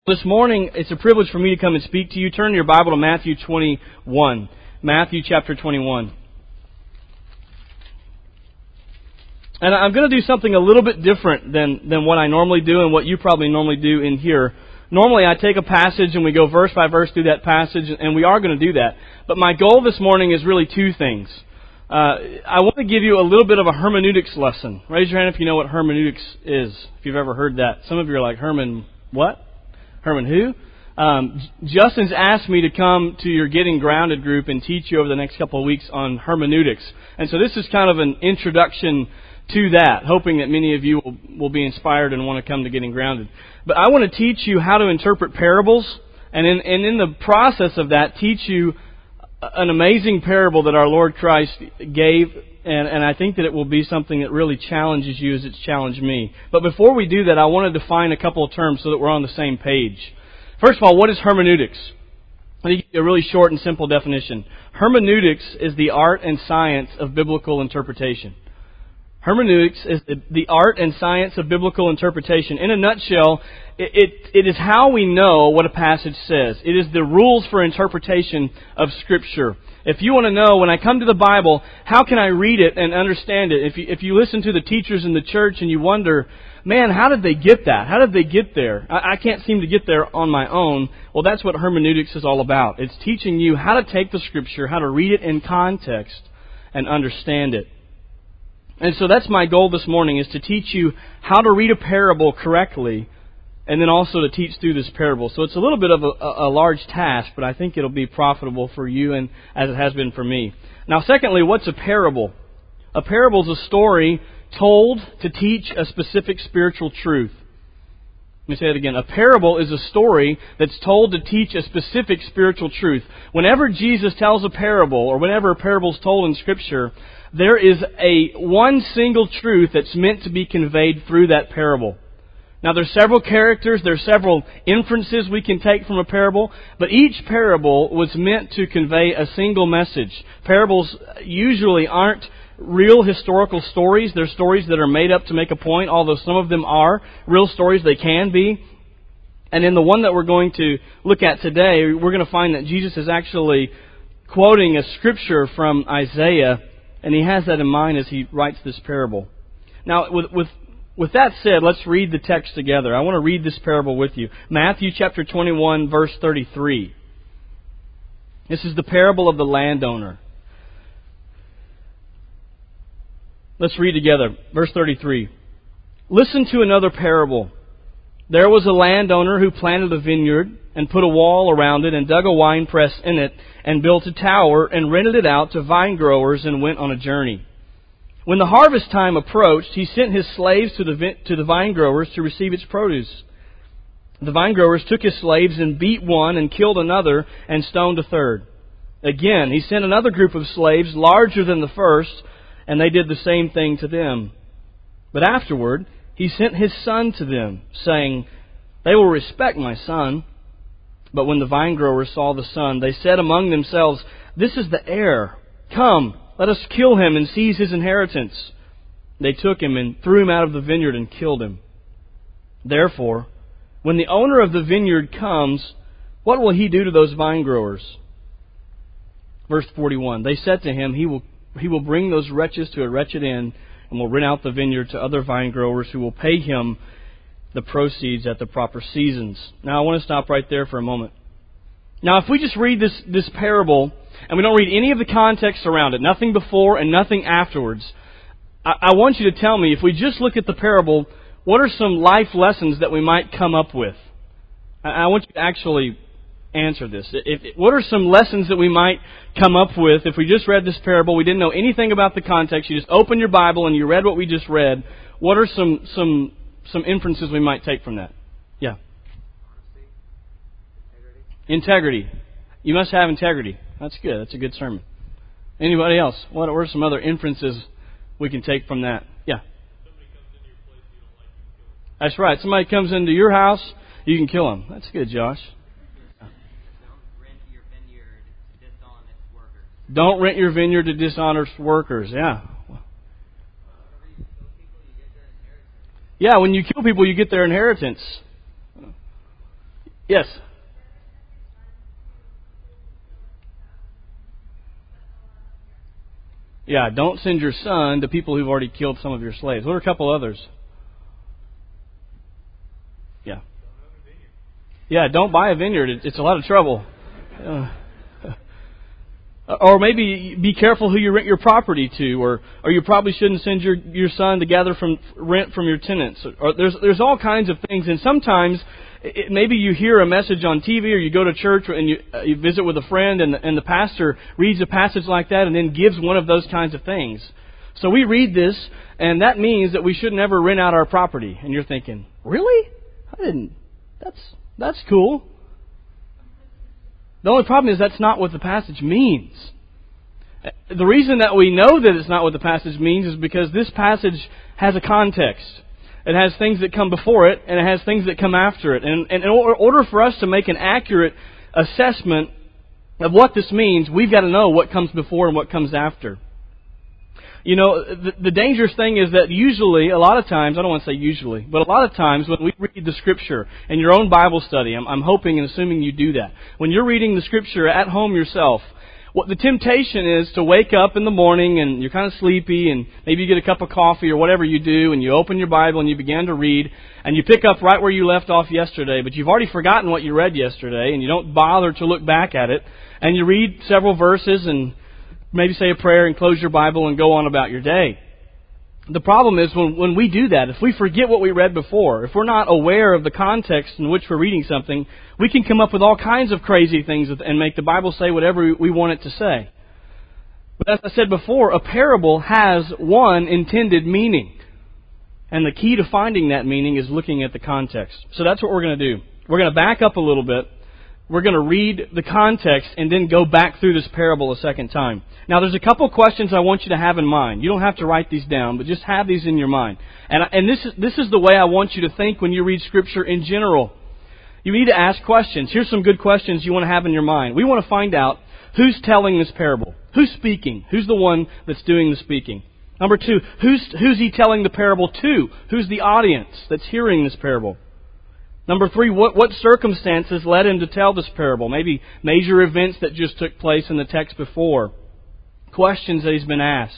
This morning, it's a privilege for me to come and speak to you. Turn your Bible to Matthew 21. Matthew chapter 21. And I'm going to do something a little bit different than what I normally do and what you probably normally do in here. Normally, I take a passage and we go verse by verse through that passage, and we are going to do that. But my goal this morning is really two things. I want to give you a little bit of a hermeneutics lesson. Raise your hand if you know what hermeneutics is, if you've ever heard that. Some of you are like, Herman, what? Herman who? Justin's asked me to come to your Getting Grounded group and teach you over the next couple of weeks on hermeneutics. And so this is kind of an introduction to that, hoping that many of you will be inspired and want to come to Getting Grounded. But I want to teach you how to interpret parables, and in the process of that, teach you an amazing parable that our Lord Christ gave, and I think that it will be something that really challenges you as it's challenged me. But before we do that, I want to define a couple of terms so that we're on the same page. First of all, what is hermeneutics? Let me give you a really short and simple definition. Hermeneutics is the art and science of biblical interpretation. Hermeneutics is the art and science of biblical interpretation. In a nutshell, it is how we know what a passage says. It is the rules for interpretation of Scripture. If you want to know, when I come to the Bible, how can I read it and understand it? If you listen to the teachers in the church and you wonder, man, how did they get that? How did they get there? I can't seem to get there on my own. Well, that's what hermeneutics is all about. It's teaching you how to take the Scripture, how to read it in context, and understand it. And so that's my goal this morning, is to teach you how to read a parable correctly, and then also to teach through this parable. So it's a little bit of a large task, but I think it'll be profitable for you, and as it has been for me. Now, secondly, what's a parable? A parable is a story told to teach a specific spiritual truth. Let me say it again. A parable is a story that's told to teach a specific spiritual truth. Whenever Jesus tells a parable, or whenever a parable is told in Scripture, there is one single truth that's meant to be conveyed through that parable. Now, there's several characters, there's several inferences we can take from a parable, but each parable was meant to convey a single message. Parables usually aren't real historical stories. They're stories that are made up to make a point, although some of them are real stories. They can be. And in the one that we're going to look at today, we're going to find that Jesus is actually quoting a scripture from Isaiah, and he has that in mind as he writes this parable. Now, with that said, let's read the text together. I want to read this parable with you. Matthew chapter 21, verse 33. This is the parable of the landowner. Let's read together. Verse 33. Listen to another parable. There was a landowner who planted a vineyard and put a wall around it and dug a winepress in it and built a tower and rented it out to vine growers and went on a journey. When the harvest time approached, he sent his slaves to the vine growers to receive its produce. The vine growers took his slaves and beat one and killed another and stoned a third. Again, he sent another group of slaves larger than the first, and they did the same thing to them. But afterward, he sent his son to them, saying, "They will respect my son." But when the vine growers saw the son, they said among themselves, "This is the heir. Come, let us kill him and seize his inheritance." They took him and threw him out of the vineyard and killed him. Therefore, when the owner of the vineyard comes, what will he do to those vine growers? Verse 41, they said to him, He will bring those wretches to a wretched end and will rent out the vineyard to other vine growers who will pay him the proceeds at the proper seasons. Now, I want to stop right there for a moment. Now, if we just read this parable and we don't read any of the context around it, nothing before and nothing afterwards, I want you to tell me, if we just look at the parable, what are some life lessons that we might come up with? I want you to actually answer this. What are some lessons that we might come up with if we just read this parable, we didn't know anything about the context, you just opened your Bible and you read what we just read? What are some inferences we might take from that? Yeah. Honesty. Integrity. You must have integrity. That's good. That's a good sermon. Anybody else? What are some other inferences we can take from that? Yeah. That's right. Somebody comes into your house, you can kill him. That's good, Josh. Don't rent your vineyard to dishonest workers. Yeah. Yeah, when you kill people, you get their inheritance. Yes. Yeah, don't send your son to people who've already killed some of your slaves. What are a couple others? Yeah. Yeah, don't buy a vineyard. It's a lot of trouble. Or maybe be careful who you rent your property to, or you probably shouldn't send your son to gather from rent from your tenants. Or there's all kinds of things, and sometimes maybe you hear a message on TV, or you go to church and you visit with a friend, and the pastor reads a passage like that and then gives one of those kinds of things. So we read this, and that means that we should never rent out our property. And you're thinking, really? I didn't. That's cool. The only problem is that's not what the passage means. The reason that we know that it's not what the passage means is because this passage has a context. It has things that come before it, and it has things that come after it. And in order for us to make an accurate assessment of what this means, we've got to know what comes before and what comes after. You know, the dangerous thing is that usually, a lot of times, I don't want to say usually, but a lot of times when we read the Scripture in your own Bible study, I'm hoping and assuming you do that. When you're reading the Scripture at home yourself, what the temptation is to wake up in the morning and you're kind of sleepy and maybe you get a cup of coffee or whatever you do and you open your Bible and you begin to read and you pick up right where you left off yesterday, but you've already forgotten what you read yesterday and you don't bother to look back at it, and you read several verses and maybe say a prayer and close your Bible and go on about your day. The problem is when we do that, if we forget what we read before, if we're not aware of the context in which we're reading something, we can come up with all kinds of crazy things and make the Bible say whatever we want it to say. But as I said before, a parable has one intended meaning. And the key to finding that meaning is looking at the context. So that's what we're going to do. We're going to back up a little bit. We're going to read the context and then go back through this parable a second time. Now, there's a couple questions I want you to have in mind. You don't have to write these down, but just have these in your mind. And this is the way I want you to think when you read Scripture in general. You need to ask questions. Here's some good questions you want to have in your mind. We want to find out who's telling this parable. Who's speaking? Who's the one that's doing the speaking? Number two, who's he telling the parable to? Who's the audience that's hearing this parable? Number three, what circumstances led him to tell this parable? Maybe major events that just took place in the text before. Questions that he's been asked.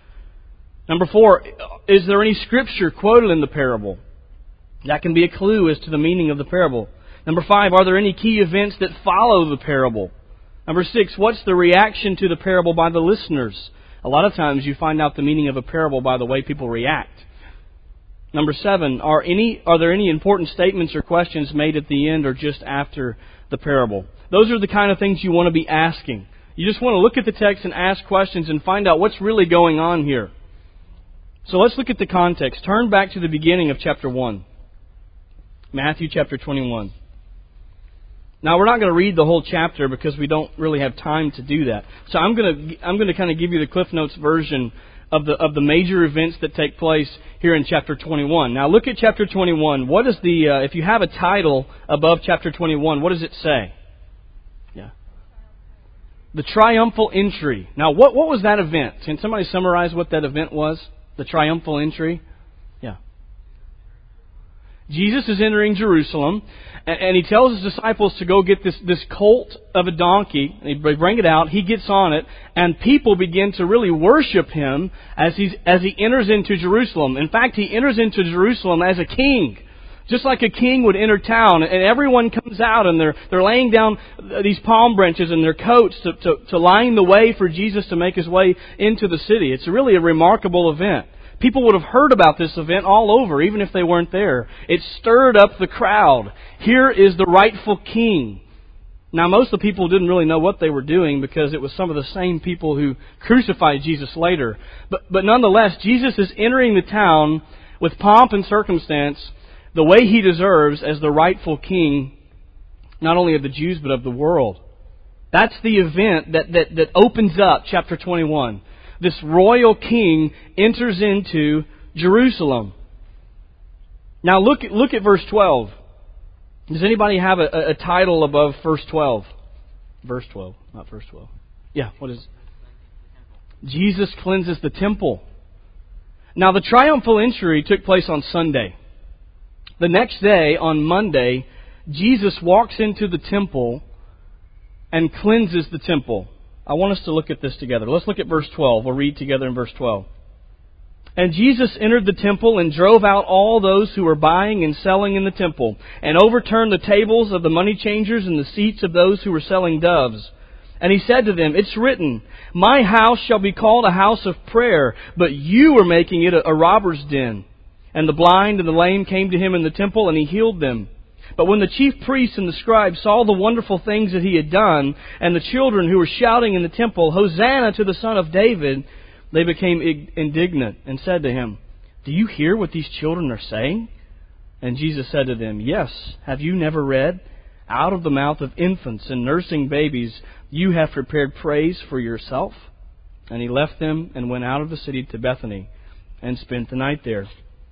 Number four, is there any Scripture quoted in the parable? That can be a clue as to the meaning of the parable. Number five, are there any key events that follow the parable? Number six, what's the reaction to the parable by the listeners? A lot of times you find out the meaning of a parable by the way people react. Number seven, are there any important statements or questions made at the end or just after the parable? Those are the kind of things you want to be asking. You just want to look at the text and ask questions and find out what's really going on here. So let's look at the context. Turn back to the beginning of chapter 1. Matthew chapter 21. Now, we're not going to read the whole chapter because we don't really have time to do that. So I'm going to kind of give you the Cliff Notes version of the major events that take place here in chapter 21. Now, look at chapter 21. What is if you have a title above chapter 21, what does it say? Yeah. The triumphal entry. Now, what was that event? Can somebody summarize what that event was? The triumphal entry? Yeah. Jesus is entering Jerusalem, and he tells his disciples to go get this colt of a donkey. They bring it out. He gets on it, and people begin to really worship him as he enters into Jerusalem. In fact, he enters into Jerusalem as a king, just like a king would enter town. And everyone comes out, and they're laying down these palm branches in their coats to line the way for Jesus to make his way into the city. It's really a remarkable event. People would have heard about this event all over, even if they weren't there. It stirred up the crowd. Here is the rightful king. Now, most of the people didn't really know what they were doing because it was some of the same people who crucified Jesus later. But nonetheless, Jesus is entering the town with pomp and circumstance, the way he deserves as the rightful king, not only of the Jews but of the world. That's the event that opens up chapter 21. This royal king enters into Jerusalem. Now look at verse 12. Does anybody have a title above verse 12? Verse 12, not verse 12. Yeah, what is it? Jesus cleanses the temple. Now the triumphal entry took place on Sunday. The next day, on Monday, Jesus walks into the temple and cleanses the temple. I want us to look at this together. Let's look at verse 12. We'll read together in verse 12. And Jesus entered the temple and drove out all those who were buying and selling in the temple, and overturned the tables of the money changers and the seats of those who were selling doves. And He said to them, "It's written, 'My house shall be called a house of prayer,' but you are making it a robber's den." And the blind and the lame came to Him in the temple, and He healed them. But when the chief priests and the scribes saw the wonderful things that He had done, and the children who were shouting in the temple, "Hosanna to the Son of David," they became indignant and said to Him, "Do you hear what these children are saying?" And Jesus said to them, "Yes, have you never read? Out of the mouth of infants and nursing babies you have prepared praise for yourself." And He left them and went out of the city to Bethany and spent the night there.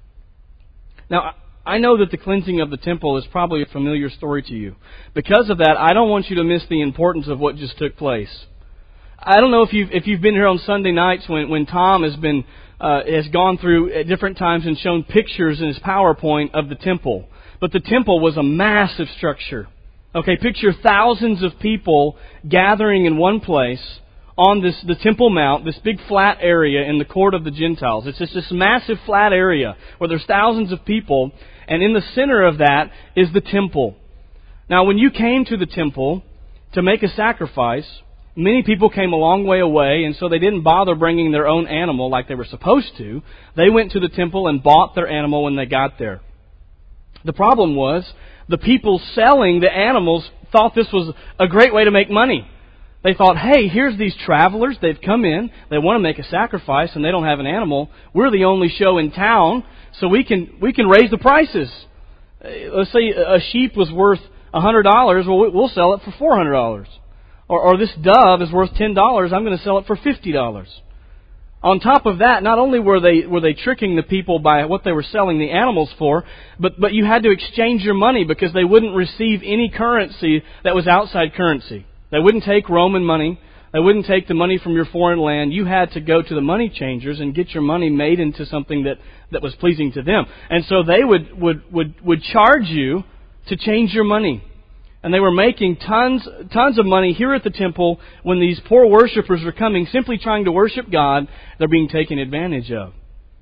Now, I know that the cleansing of the temple is probably a familiar story to you. Because of that, I don't want you to miss the importance of what just took place. I don't know if you've been here on Sunday nights when Tom has gone through at different times and shown pictures in his PowerPoint of the temple. But the temple was a massive structure. Okay, picture thousands of people gathering in one place on the Temple Mount, this big flat area in the court of the Gentiles. It's just this massive flat area where there's thousands of people, and in the center of that is the temple. Now, when you came to the temple to make a sacrifice, many people came a long way away, and so they didn't bother bringing their own animal like they were supposed to. They went to the temple and bought their animal when they got there. The problem was, the people selling the animals thought this was a great way to make money. They thought, hey, here's these travelers, they've come in, they want to make a sacrifice, and they don't have an animal. We're the only show in town, so we can raise the prices. Let's say a sheep was worth $100, well, we'll sell it for $400. Or this dove is worth $10, I'm going to sell it for $50. On top of that, not only were they tricking the people by what they were selling the animals for, but you had to exchange your money because they wouldn't receive any currency that was outside currency. They wouldn't take Roman money. They wouldn't take the money from your foreign land. You had to go to the money changers and get your money made into something that was pleasing to them. And so they would charge you to change your money. And they were making tons of money here at the temple when these poor worshipers were coming simply trying to worship God. They're being taken advantage of.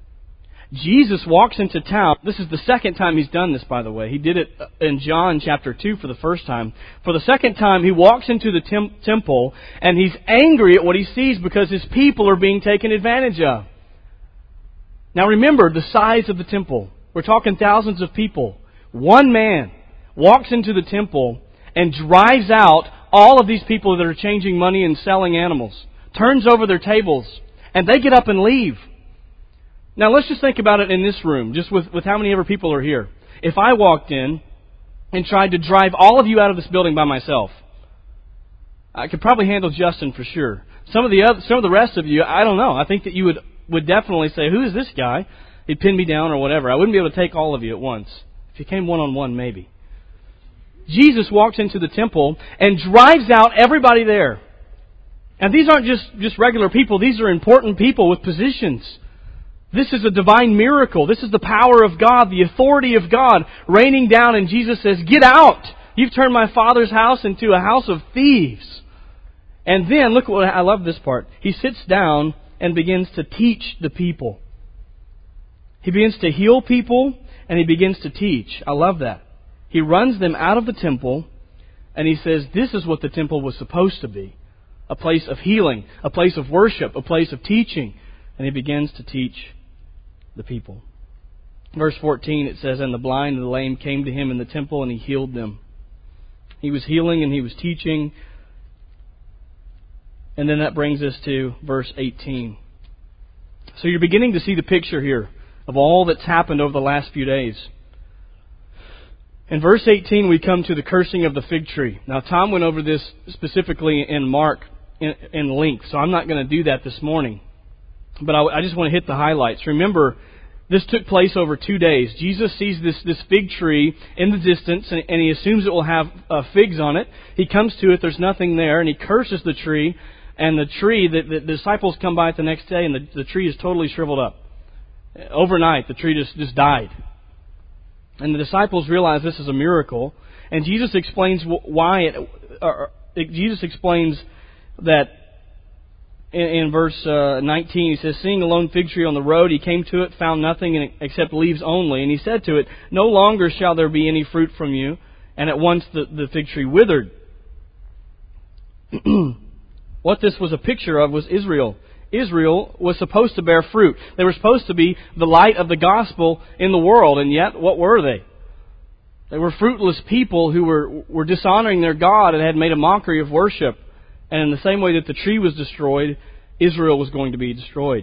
Jesus walks into town. This is the second time He's done this, by the way. He did it in John chapter 2 for the first time. For the second time, He walks into the temple and He's angry at what He sees because His people are being taken advantage of. Now remember the size of the temple. We're talking thousands of people. One man walks into the temple and drives out all of these people that are changing money and selling animals. Turns over their tables. And they get up and leave. Now let's just think about it in this room, just with how many ever people are here. If I walked in and tried to drive all of you out of this building by myself, I could probably handle Justin for sure. Some of the rest of you, I don't know. I think that you would definitely say, "Who is this guy?" He'd pin me down or whatever. I wouldn't be able to take all of you at once. If you came one-on-one, maybe. Jesus walks into the temple and drives out everybody there. And these aren't just regular people. These are important people with positions. This is a divine miracle. This is the power of God, the authority of God raining down. And Jesus says, "Get out! You've turned my Father's house into a house of thieves." And then, look what I love this part. He sits down and begins to teach the people. He begins to heal people and He begins to teach. I love that. He runs them out of the temple and He says, this is what the temple was supposed to be. A place of healing, a place of worship, a place of teaching. And He begins to teach the people. Verse 14, it says, "And the blind and the lame came to Him in the temple, and He healed them." He was healing and He was teaching. And then that brings us to verse 18. So you're beginning to see the picture here of all that's happened over the last few days. In verse 18, we come to the cursing of the fig tree. Now, Tom went over this specifically in Mark in length, so I'm not going to do that this morning. But I just want to hit the highlights. Remember, this took place over 2 days. Jesus sees this fig tree in the distance, and He assumes it will have figs on it. He comes to it, there's nothing there, and He curses the tree. And the tree, the disciples come by it the next day, and the tree is totally shriveled up. Overnight, the tree just died. And the disciples realize this is a miracle. And Jesus explains Jesus explains that in verse 19. He says, "Seeing a lone fig tree on the road, he came to it, found nothing except leaves only. And he said to it, 'No longer shall there be any fruit from you.' And at once the fig tree withered." What this was a picture of was Israel. Israel was supposed to bear fruit. They were supposed to be the light of the gospel in the world. And yet, what were they? They were fruitless people who were dishonoring their God and had made a mockery of worship. And in the same way that the tree was destroyed, Israel was going to be destroyed.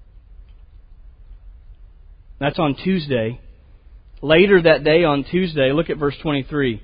That's on Tuesday. Later that day on Tuesday, look at verse 23.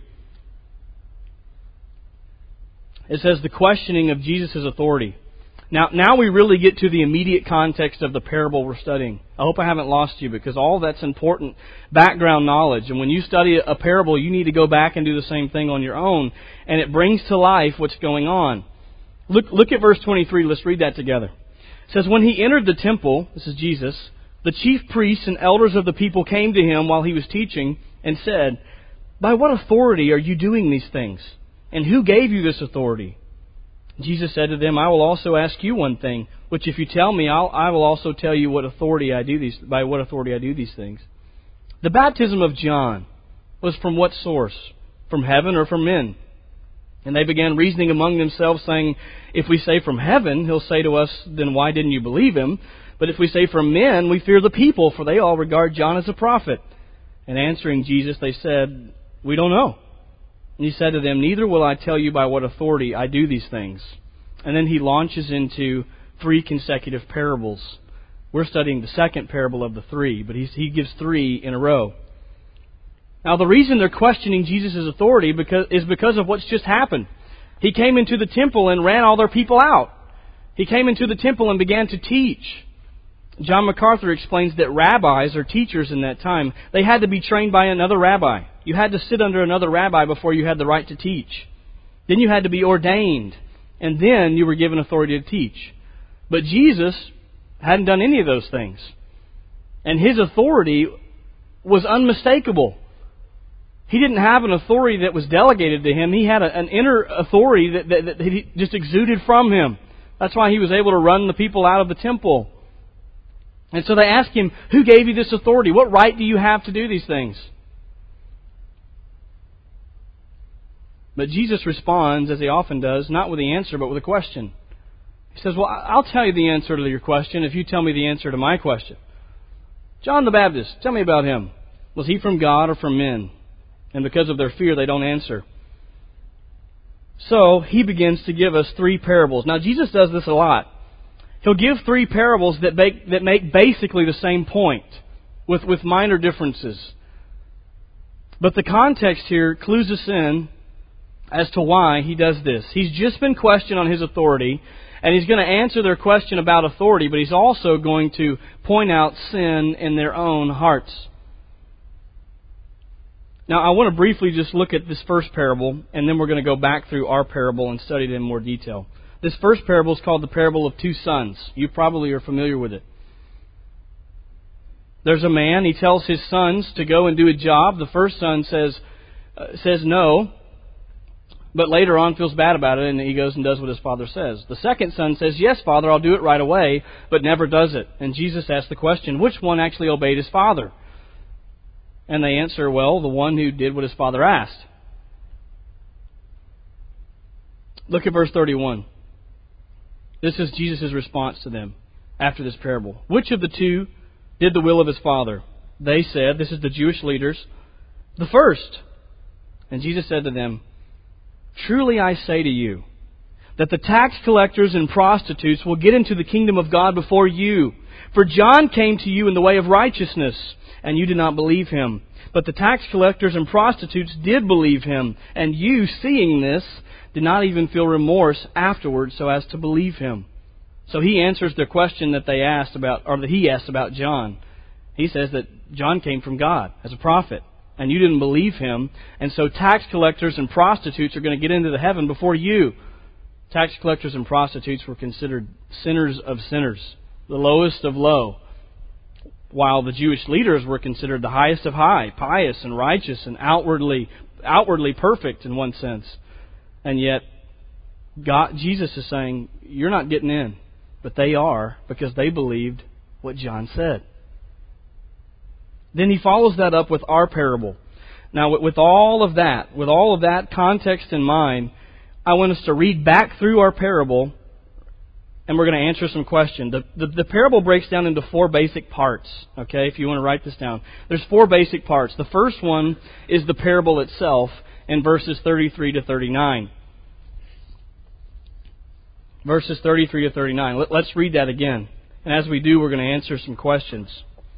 It says the questioning of Jesus' authority. Now we really get to the immediate context of the parable we're studying. I hope I haven't lost you, because all that's important background knowledge. And when you study a parable, you need to go back and do the same thing on your own. And it brings to life what's going on. Look at verse 23. Let's read that together. It says, "When he entered the temple," this is Jesus, "the chief priests and elders of the people came to him while he was teaching and said, 'By what authority are you doing these things? And who gave you this authority?' Jesus said to them, 'I will also ask you one thing, which if you tell me, I will also tell you by what authority I do these things. The baptism of John was from what source? From heaven or from men?' And they began reasoning among themselves, saying, 'If we say from heaven, he'll say to us, then why didn't you believe him? But if we say from men, we fear the people, for they all regard John as a prophet.' And answering Jesus, they said, 'We don't know.' And he said to them, 'Neither will I tell you by what authority I do these things.' And then he launches into 3 consecutive parables. We're studying the second parable of the 3, but he gives 3 in a row. Now, the reason they're questioning Jesus' authority is because of what's just happened. He came into the temple and ran all their people out. He came into the temple and began to teach. John MacArthur explains that rabbis or teachers in that time, they had to be trained by another rabbi. You had to sit under another rabbi before you had the right to teach. Then you had to be ordained, and then you were given authority to teach. But Jesus hadn't done any of those things. And his authority was unmistakable. He didn't have an authority that was delegated to him. He had an inner authority that he just exuded from him. That's why he was able to run the people out of the temple. And so they ask him, "Who gave you this authority? What right do you have to do these things?" But Jesus responds, as he often does, not with the answer, but with a question. He says, "Well, I'll tell you the answer to your question if you tell me the answer to my question. John the Baptist, tell me about him. Was he from God or from men?" And because of their fear, they don't answer. So he begins to give us 3 parables. Now, Jesus does this a lot. He'll give 3 parables that make basically the same point, with minor differences. But the context here clues us in as to why he does this. He's just been questioned on his authority, and he's going to answer their question about authority, but he's also going to point out sin in their own hearts. Now, I want to briefly just look at this first parable, and then we're going to go back through our parable and study it in more detail. This first parable is called the parable of 2 sons. You probably are familiar with it. There's a man, he tells his sons to go and do a job. The first son says no, but later on feels bad about it, and he goes and does what his father says. The second son says, "Yes, Father, I'll do it right away," but never does it. And Jesus asks the question, which one actually obeyed his father? And they answer, well, the one who did what his father asked. Look at verse 31. This is Jesus' response to them after this parable. "Which of the 2 did the will of his father?" They said, this is the Jewish leaders, "The first." And Jesus said to them, "Truly I say to you, that the tax collectors and prostitutes will get into the kingdom of God before you. For John came to you in the way of righteousness, and you did not believe him. But the tax collectors and prostitutes did believe him, and you, seeing this, did not even feel remorse afterwards so as to believe him." So he answers the question that they asked about, or that he asked about John. He says that John came from God as a prophet, and you didn't believe him, and so tax collectors and prostitutes are going to get into the heaven before you. Tax collectors and prostitutes were considered sinners of sinners, the lowest of low, while the Jewish leaders were considered the highest of high, pious and righteous and outwardly outwardly perfect in one sense. And yet, Jesus is saying, you're not getting in. But they are, because they believed what John said. Then he follows that up with our parable. Now, with all of that context in mind, I want us to read back through our parable, and we're going to answer some questions. The parable breaks down into 4 basic parts, okay, if you want to write this down. There's 4 basic parts. The first one is the parable itself in verses 33 to 39. Verses 33 to 39. Let's read that again. And as we do, we're going to answer some questions.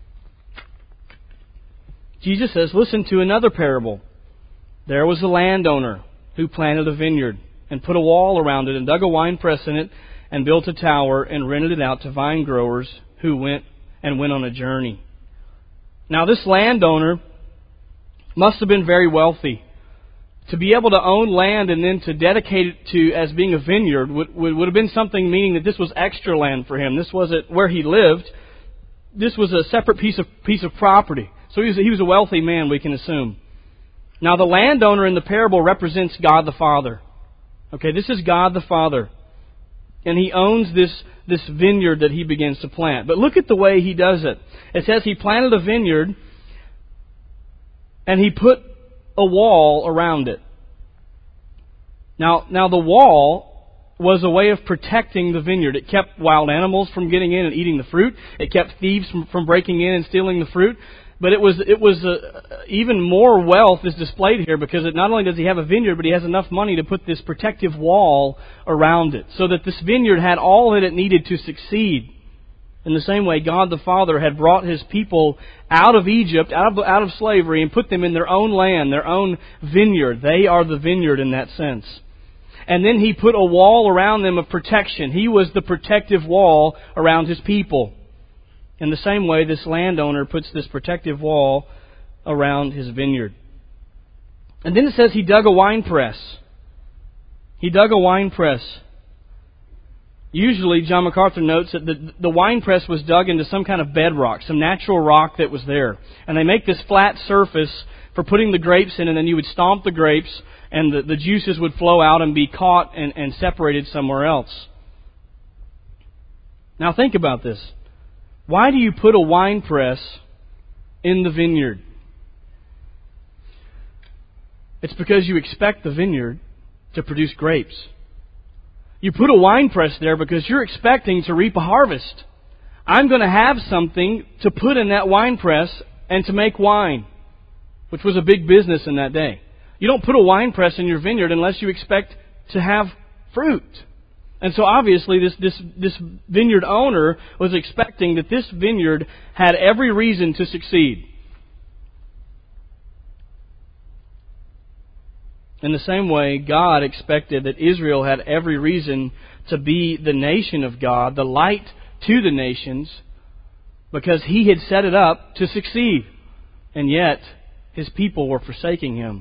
Jesus says, listen to another parable. There was a landowner who planted a vineyard and put a wall around it and dug a winepress in it and built a tower and rented it out to vine growers who went on a journey. Now this landowner must have been very wealthy. To be able to own land and then to dedicate it to as being a vineyard would have been something, meaning that this was extra land for him. This wasn't where he lived. This was a separate piece of property. So he was a wealthy man, we can assume. Now the landowner in the parable represents God the Father. Okay, this is God the Father. And He owns this vineyard that He begins to plant. But look at the way He does it. It says He planted a vineyard and He put a wall around it. Now the wall was a way of protecting the vineyard. It kept wild animals from getting in and eating the fruit. It kept thieves from breaking in and stealing the fruit. But it was even more wealth is displayed here, because not only does he have a vineyard, but he has enough money to put this protective wall around it, so that this vineyard had all that it needed to succeed. In the same way, God the Father had brought His people out of Egypt, out of slavery, and put them in their own land, their own vineyard. They are the vineyard in that sense. And then He put a wall around them of protection. He was the protective wall around His people. In the same way, this landowner puts this protective wall around his vineyard. And then it says he dug a winepress. He dug a winepress. Usually, John MacArthur notes that the winepress was dug into some kind of bedrock, some natural rock that was there. And they make this flat surface for putting the grapes in, and then you would stomp the grapes, and the juices would flow out and be caught and separated somewhere else. Now think about this. Why do you put a winepress in the vineyard? It's because you expect the vineyard to produce grapes. You put a winepress there because you're expecting to reap a harvest. I'm going to have something to put in that winepress and to make wine, which was a big business in that day. You don't put a winepress in your vineyard unless you expect to have fruit. And so obviously this vineyard owner was expecting that this vineyard had every reason to succeed. In the same way, God expected that Israel had every reason to be the nation of God, the light to the nations, because He had set it up to succeed. And yet, His people were forsaking Him.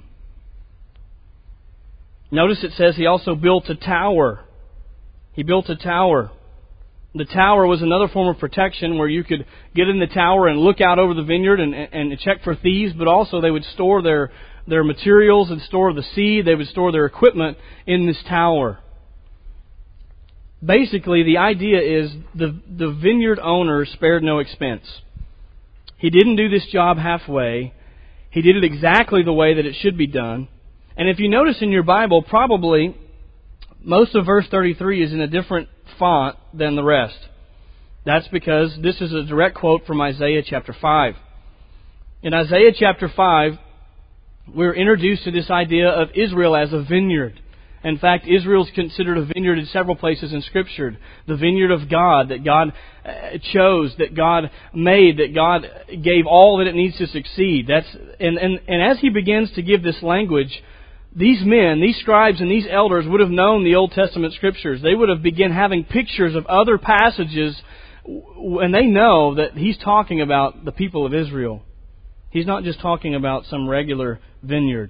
Notice it says He also built a tower. He built a tower. The tower was another form of protection where you could get in the tower and look out over the vineyard and check for thieves, but also they would store their materials and store the seed. They would store their equipment in this tower. Basically, the idea is the vineyard owner spared no expense. He didn't do this job halfway. He did it exactly the way that it should be done. And if you notice in your Bible, probably most of verse 33 is in a different font than the rest. That's because this is a direct quote from Isaiah chapter 5. In Isaiah chapter 5, we're introduced to this idea of Israel as a vineyard. In fact, Israel is considered a vineyard in several places in Scripture. The vineyard of God that God chose, that God made, that God gave all that it needs to succeed. And as He begins to give this language, these men, these scribes and these elders would have known the Old Testament Scriptures. They would have begun having pictures of other passages, and they know that He's talking about the people of Israel. He's not just talking about some regular vineyard.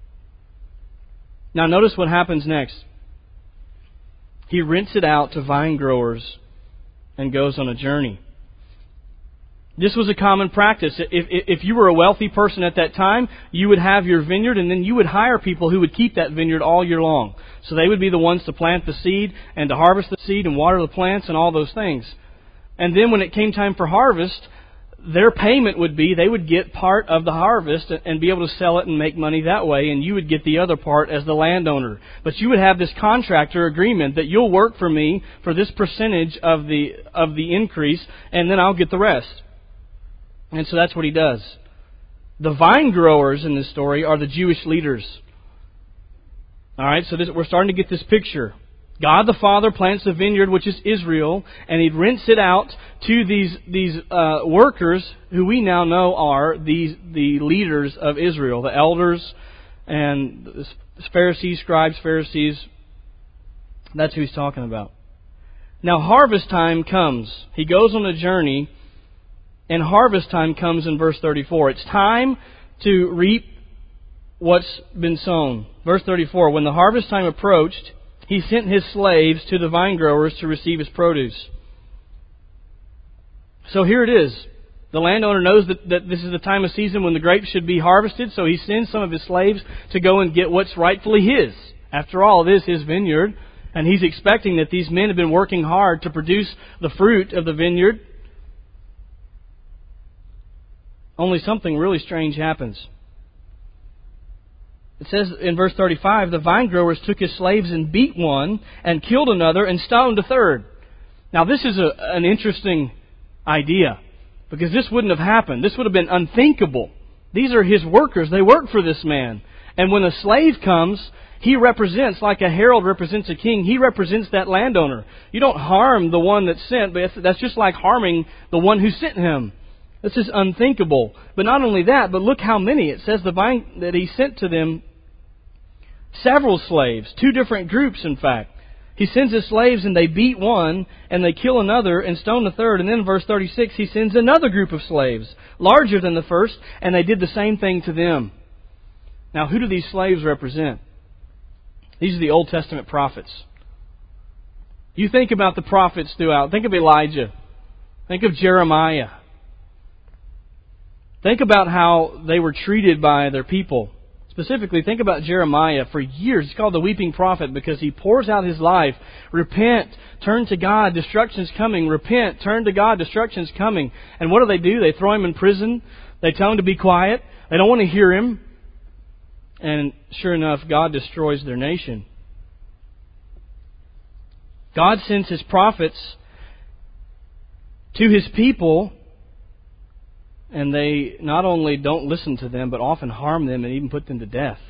Now notice what happens next. He rents it out to vine growers and goes on a journey. This was a common practice. If you were a wealthy person at that time, you would have your vineyard, and then you would hire people who would keep that vineyard all year long. So they would be the ones to plant the seed and to harvest the seed and water the plants and all those things. And then when it came time for harvest, their payment would be they would get part of the harvest and be able to sell it and make money that way, and you would get the other part as the landowner. But you would have this contractor agreement that you'll work for me for this percentage of the increase, and then I'll get the rest. And so that's what he does. The vine growers in this story are the Jewish leaders. All right, so we're starting to get this picture. God the Father plants the vineyard, which is Israel, and He rents it out to these workers who we now know are the leaders of Israel, the elders and the Pharisees, scribes, Pharisees. That's who He's talking about. Now harvest time comes. He goes on a journey, and harvest time comes in verse 34. It's time to reap what's been sown. Verse 34, when the harvest time approached, He sent His slaves to the vine growers to receive His produce. So here it is. The landowner knows that this is the time of season when the grapes should be harvested, so he sends some of his slaves to go and get what's rightfully his. After all, it is his vineyard, and he's expecting that these men have been working hard to produce the fruit of the vineyard. Only something really strange happens. It says in verse 35, the vine growers took his slaves and beat one, and killed another, and stoned a third. Now this is an interesting idea, because this wouldn't have happened. This would have been unthinkable. These are his workers. They work for this man. And when a slave comes, he represents, like a herald represents a king, he represents that landowner. You don't harm the one that's sent, but that's just like harming the one who sent him. This is unthinkable. But not only that, but look how many. It says the vine that he sent to them several slaves, 2 different groups in fact. He sends his slaves and they beat one and they kill another and stone the third. And then in verse 36 he sends another group of slaves, larger than the first, and they did the same thing to them. Now who do these slaves represent? These are the Old Testament prophets. You think about the prophets throughout. Think of Elijah. Think of Jeremiah. Think about how they were treated by their people. Specifically, think about Jeremiah. For years, he's called the weeping prophet because he pours out his life. Repent, turn to God, destruction's coming. Repent, turn to God, destruction's coming. And what do? They throw him in prison. They tell him to be quiet. They don't want to hear him. And sure enough, God destroys their nation. God sends His prophets to His people, and they not only don't listen to them, but often harm them and even put them to death.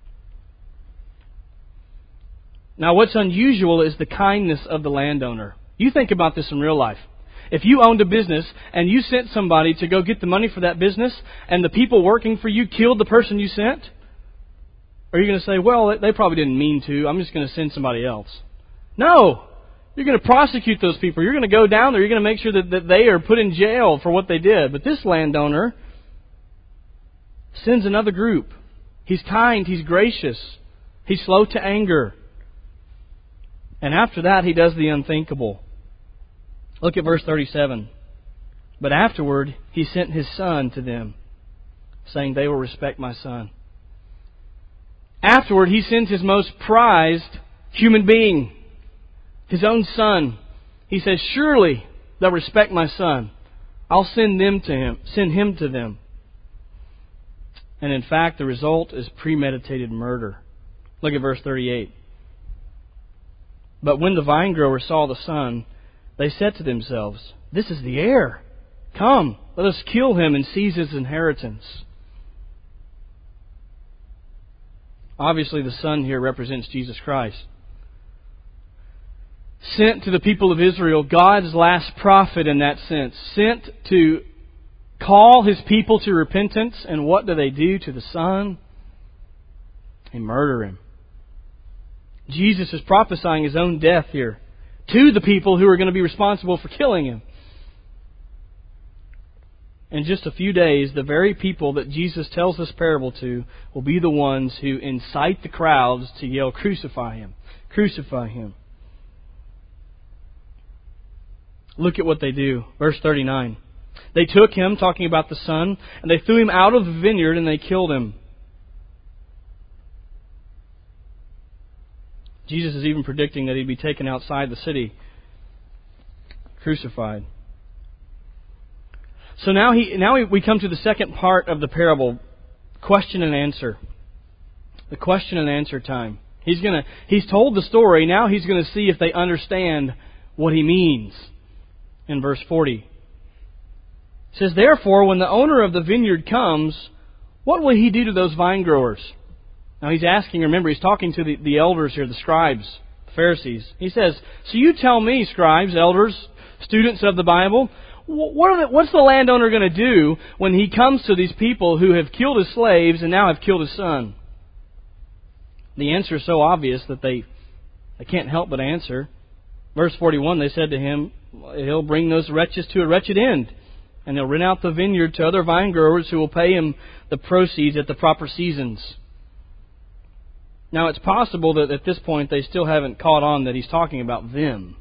Now, what's unusual is the kindness of the landowner. You think about this in real life. If you owned a business and you sent somebody to go get the money for that business, and the people working for you killed the person you sent, are you going to say, well, they probably didn't mean to, I'm just going to send somebody else? No! You're going to prosecute those people. You're going to go down there. You're going to make sure that they are put in jail for what they did. But this landowner sends another group. He's kind. He's gracious. He's slow to anger. And after that, he does the unthinkable. Look at verse 37. But afterward, he sent his son to them, saying, they will respect my son. Afterward, he sends his most prized human being, his own son. He says, surely they'll respect my son. I'll send him to them. And in fact, the result is premeditated murder. Look at verse 38. But when the vine growers saw the son, they said to themselves, this is the heir. Come, let us kill him and seize his inheritance. Obviously, the son here represents Jesus Christ. Sent to the people of Israel, God's last prophet in that sense. Sent to call His people to repentance. And what do they do to the Son? They murder Him. Jesus is prophesying His own death here to the people who are going to be responsible for killing Him. In just a few days, the very people that Jesus tells this parable to will be the ones who incite the crowds to yell, crucify Him, crucify Him. Look at what they do. Verse 39. They took him, talking about the son, and they threw him out of the vineyard and they killed him. Jesus is even predicting that he'd be taken outside the city, crucified. So now we come to the second part of the parable, question and answer. The question and answer time. He's told the story, now he's going to see if they understand what he means. In verse 40. It says, "Therefore, when the owner of the vineyard comes, what will he do to those vine growers?" Now he's asking, remember, he's talking to the elders here, the scribes, the Pharisees. He says, "So you tell me, scribes, elders, students of the Bible, what's the landowner going to do when he comes to these people who have killed his slaves and now have killed his son?" The answer is so obvious that they can't help but answer. Verse 41, they said to him, "He'll bring those wretches to a wretched end, and he'll rent out the vineyard to other vine growers who will pay him the proceeds at the proper seasons." Now it's possible that at this point they still haven't caught on that he's talking about them.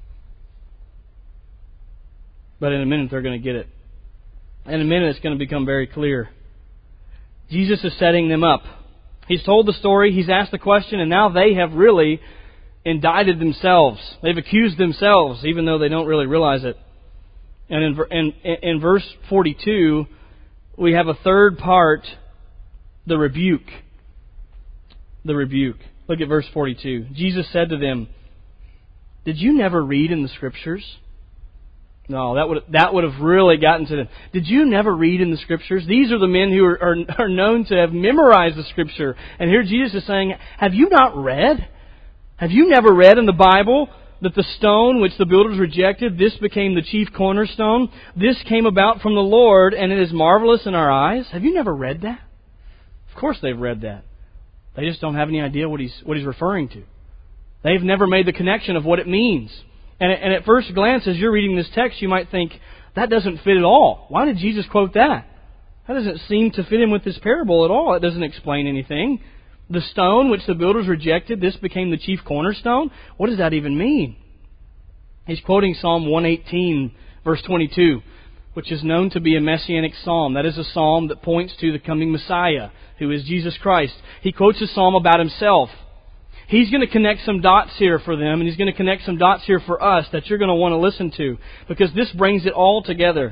But in a minute they're going to get it. In a minute it's going to become very clear. Jesus is setting them up. He's told the story, he's asked the question, and now they have really indicted themselves. They've accused themselves, even though they don't really realize it. And in verse 42, we have a third part, the rebuke. The rebuke. Look at verse 42. Jesus said to them, "Did you never read in the Scriptures?" No, that would have really gotten to them. Did you never read in the Scriptures? These are the men who are known to have memorized the Scripture. And here Jesus is saying, have you not read? Have you never read in the Bible that the stone which the builders rejected, this became the chief cornerstone? This came about from the Lord, and it is marvelous in our eyes. Have you never read that? Of course they've read that. They just don't have any idea what he's referring to. They've never made the connection of what it means. And at first glance, as you're reading this text, you might think, that doesn't fit at all. Why did Jesus quote that? That doesn't seem to fit in with this parable at all. It doesn't explain anything. The stone which the builders rejected, this became the chief cornerstone? What does that even mean? He's quoting Psalm 118, verse 22, which is known to be a messianic psalm. That is a psalm that points to the coming Messiah, who is Jesus Christ. He quotes a psalm about himself. He's going to connect some dots here for them, and he's going to connect some dots here for us that you're going to want to listen to, because this brings it all together.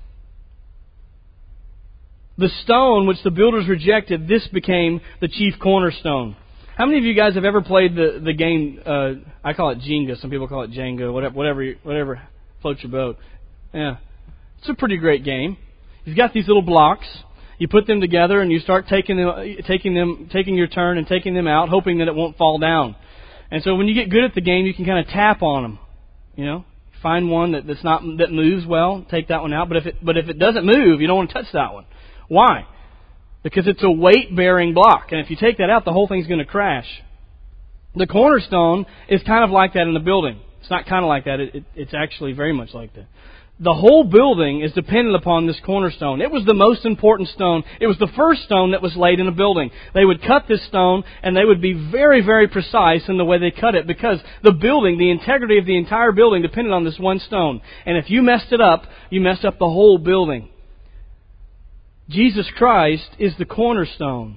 The stone which the builders rejected, this became the chief cornerstone. How many of you guys have ever played the game, I call it Jenga, some people call it Jenga, whatever floats your boat. Yeah. It's a pretty great game. You've got these little blocks. You put them together and you start taking your turn and taking them out, hoping that it won't fall down. And so when you get good at the game, you can kind of tap on them. You know, find one that moves well, take that one out. But if it doesn't move, you don't want to touch that one. Why? Because it's a weight-bearing block, and if you take that out, the whole thing's going to crash. The cornerstone is kind of like that in the building. It's not kind of like that. It's actually very much like that. The whole building is dependent upon this cornerstone. It was the most important stone. It was the first stone that was laid in a building. They would cut this stone, and they would be very, very precise in the way they cut it, because the building, the integrity of the entire building depended on this one stone. And if you messed it up, you messed up the whole building. Jesus Christ is the cornerstone.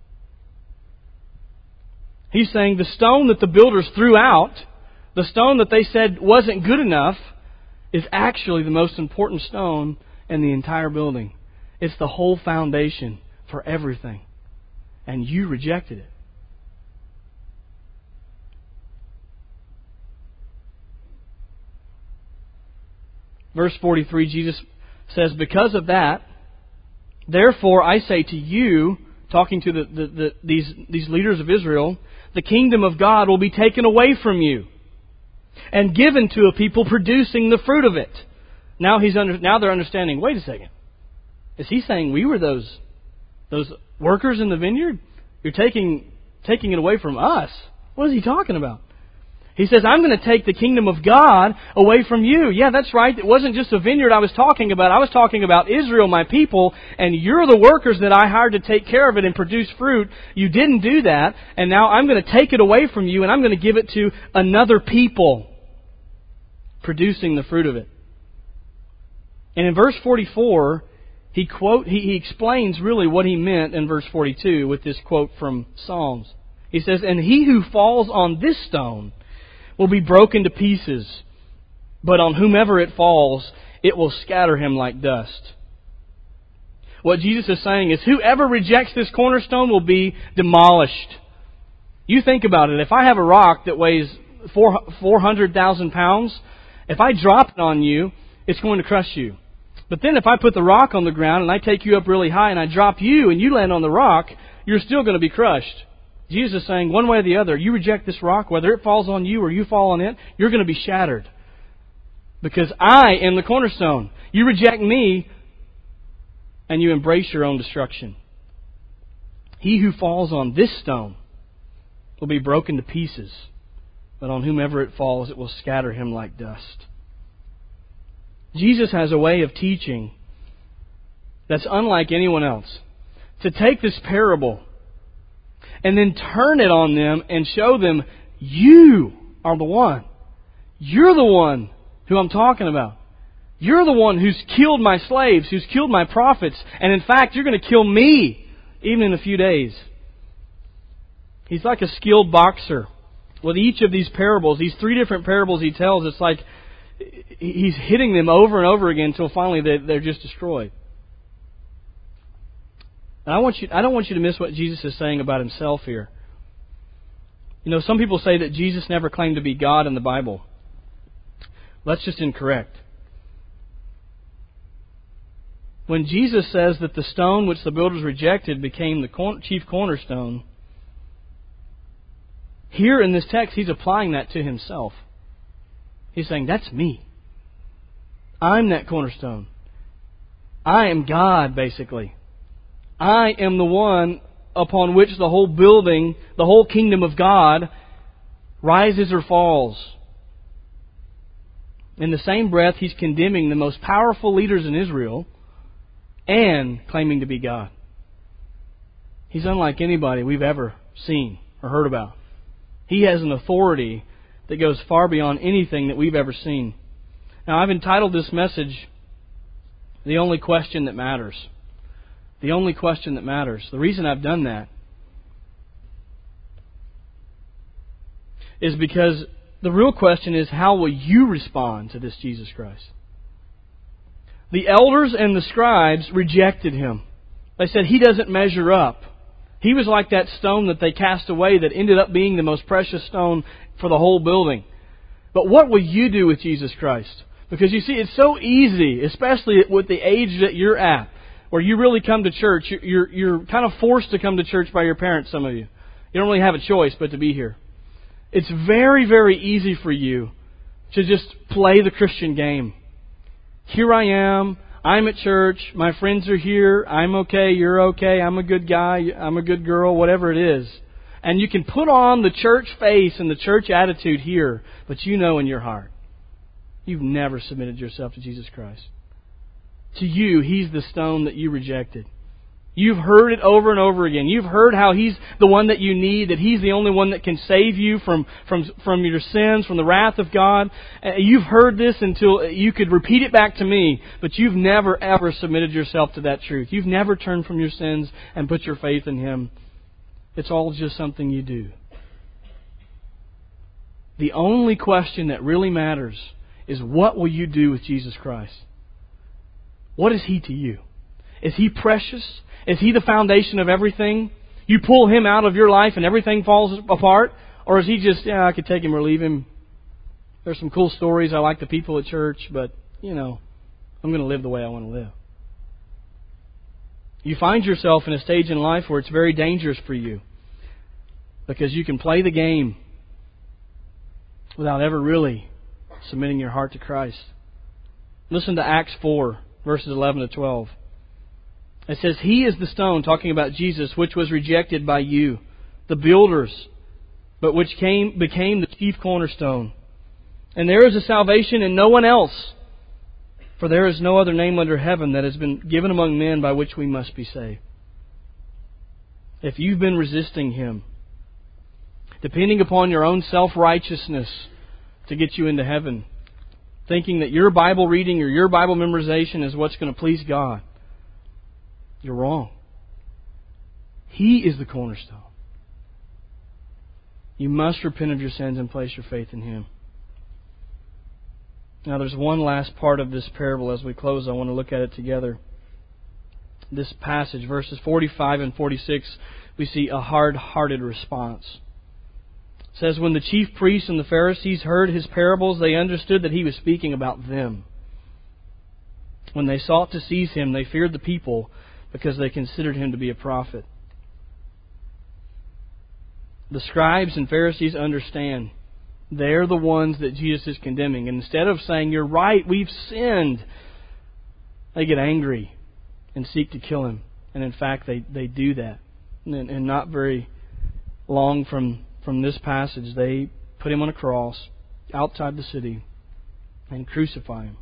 He's saying the stone that the builders threw out, the stone that they said wasn't good enough, is actually the most important stone in the entire building. It's the whole foundation for everything. And you rejected it. Verse 43, Jesus says, "Because of that, therefore I say to you," talking to these leaders of Israel, "the kingdom of God will be taken away from you and given to a people producing the fruit of it." Now they're understanding, wait a second. Is he saying we were those workers in the vineyard? You're taking it away from us. What is he talking about? He says, I'm going to take the kingdom of God away from you. Yeah, that's right. It wasn't just a vineyard I was talking about. I was talking about Israel, my people, and you're the workers that I hired to take care of it and produce fruit. You didn't do that, and now I'm going to take it away from you, and I'm going to give it to another people producing the fruit of it. And in verse 44, he explains really what he meant in verse 42 with this quote from Psalms. He says, "And he who falls on this stone will be broken to pieces, but on whomever it falls, it will scatter him like dust." What Jesus is saying is, whoever rejects this cornerstone will be demolished. You think about it. If I have a rock that weighs 400,000 pounds, if I drop it on you, it's going to crush you. But then if I put the rock on the ground and I take you up really high and I drop you and you land on the rock, you're still going to be crushed. Jesus is saying, one way or the other, you reject this rock, whether it falls on you or you fall on it, you're going to be shattered. Because I am the cornerstone. You reject me and you embrace your own destruction. He who falls on this stone will be broken to pieces, but on whomever it falls, it will scatter him like dust. Jesus has a way of teaching that's unlike anyone else. To take this parable and then turn it on them and show them, you are the one. You're the one who I'm talking about. You're the one who's killed my slaves, who's killed my prophets, and in fact, you're going to kill me even in a few days. He's like a skilled boxer. With each of these parables, these three different parables he tells, it's like he's hitting them over and over again until finally they're just destroyed. And I don't want you to miss what Jesus is saying about himself here. You know, some people say that Jesus never claimed to be God in the Bible. That's just incorrect. When Jesus says that the stone which the builders rejected became the chief cornerstone, here in this text he's applying that to himself. He's saying, that's me. I'm that cornerstone. I am God, basically. I am the one upon which the whole building, the whole kingdom of God, rises or falls. In the same breath, he's condemning the most powerful leaders in Israel and claiming to be God. He's unlike anybody we've ever seen or heard about. He has an authority that goes far beyond anything that we've ever seen. Now, I've entitled this message, The Only Question That Matters. The only question that matters. The reason I've done that is because the real question is, how will you respond to this Jesus Christ? The elders and the scribes rejected him. They said, he doesn't measure up. He was like that stone that they cast away that ended up being the most precious stone for the whole building. But what will you do with Jesus Christ? Because you see, it's so easy, especially with the age that you're at, where you really come to church. You're kind of forced to come to church by your parents, some of you. You don't really have a choice but to be here. It's very, very easy for you to just play the Christian game. Here I am. I'm at church. My friends are here. I'm okay. You're okay. I'm a good guy. I'm a good girl. Whatever it is. And you can put on the church face and the church attitude here, but you know in your heart, you've never submitted yourself to Jesus Christ. To you, He's the stone that you rejected. You've heard it over and over again. You've heard how He's the one that you need, that He's the only one that can save you from your sins, from the wrath of God. You've heard this until you could repeat it back to me, but you've never ever submitted yourself to that truth. You've never turned from your sins and put your faith in Him. It's all just something you do. The only question that really matters is, what will you do with Jesus Christ? What is He to you? Is He precious? Is He the foundation of everything? You pull Him out of your life and everything falls apart? Or is He just, I could take Him or leave Him. There's some cool stories. I like the people at church, but, I'm going to live the way I want to live. You find yourself in a stage in life where it's very dangerous for you, because you can play the game without ever really submitting your heart to Christ. Listen to Acts 4, verses 11 to 12. It says, He is the stone, talking about Jesus, which was rejected by you, the builders, but which became the chief cornerstone. And there is a salvation in no one else, for there is no other name under heaven that has been given among men by which we must be saved. If you've been resisting Him, depending upon your own self-righteousness to get you into heaven, thinking that your Bible reading or your Bible memorization is what's going to please God, you're wrong. He is the cornerstone. You must repent of your sins and place your faith in Him. Now there's one last part of this parable as we close. I want to look at it together. This passage, verses 45 and 46, we see a hard-hearted response. It says, when the chief priests and the Pharisees heard His parables, they understood that He was speaking about them. When they sought to seize Him, they feared the people because they considered Him to be a prophet. The scribes and Pharisees understand. They're the ones that Jesus is condemning. And instead of saying, you're right, we've sinned, they get angry and seek to kill Him. And in fact, they do that. And not very long from this passage, they put Him on a cross outside the city and crucify Him.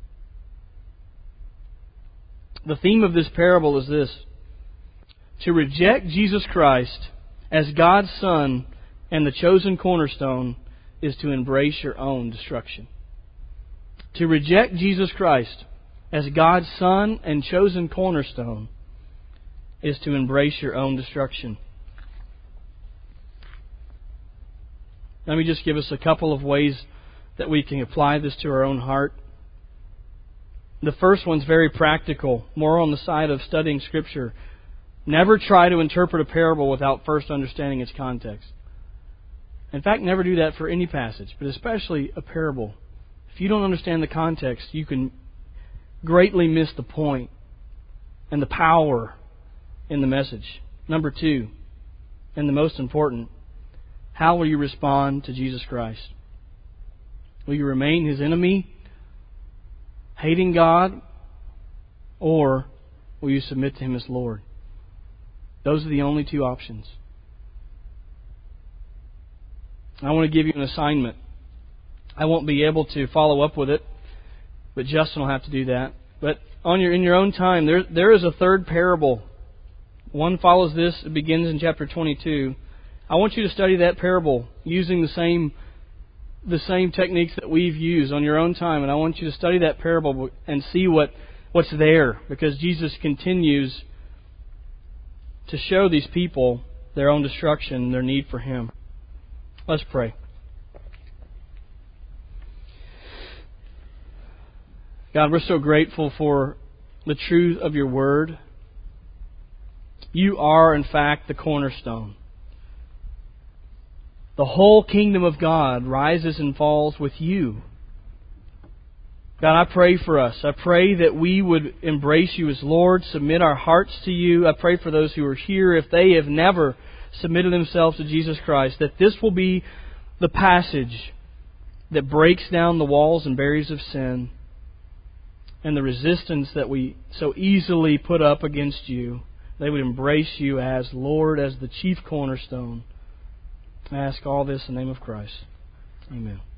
The theme of this parable is this: to reject Jesus Christ as God's Son and the chosen cornerstone is to embrace your own destruction. To reject Jesus Christ as God's Son and chosen cornerstone is to embrace your own destruction. Let me just give us a couple of ways that we can apply this to our own heart. The first one's very practical, more on the side of studying Scripture. Never try to interpret a parable without first understanding its context. In fact, never do that for any passage, but especially a parable. If you don't understand the context, you can greatly miss the point and the power in the message. Number two, and the most important, how will you respond to Jesus Christ? Will you remain His enemy, hating God, or will you submit to Him as Lord? Those are the only two options. I want to give you an assignment. I won't be able to follow up with it, but Justin will have to do that. But in your own time, there is a third parable. One follows this. It begins in chapter 22. I want you to study that parable using the same techniques that we've used on your own time. And I want you to study that parable and see what's there, because Jesus continues to show these people their own destruction and their need for Him. Let's pray. God, we're so grateful for the truth of Your Word. You are, in fact, the cornerstone. The whole kingdom of God rises and falls with You. God, I pray for us. I pray that we would embrace You as Lord, submit our hearts to You. I pray for those who are here, if they have never submitted themselves to Jesus Christ, that this will be the passage that breaks down the walls and barriers of sin and the resistance that we so easily put up against You. They would embrace You as Lord, as the chief cornerstone. I ask all this in the name of Christ. Amen.